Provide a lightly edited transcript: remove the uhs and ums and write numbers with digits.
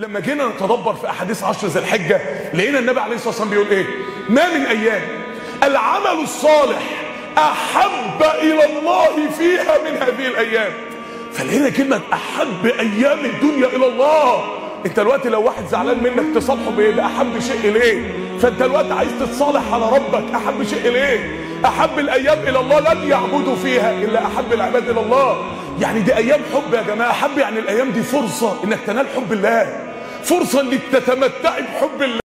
لما جينا نتدبر في احاديث 10 ذي الحجه لقينا النبي عليه الصلاه والسلام بيقول ايه؟ ما من ايام العمل الصالح احب الى الله فيها من هذه الايام. فلقينا كلمه احب ايام الدنيا الى الله. انت دلوقتي لو واحد زعلان منك تصالحه بايه؟ باحب شيء اليه. فانت دلوقتي عايز تتصالح على ربك، احب شيء اليه. احب الايام الى الله لم يعبدوا فيها الا احب العباد الى الله. يعني دي ايام حب يا جماعه. احب يعني الايام دي فرصه انك تنال حب الله، فرصه انك تتمتعي بحب الله.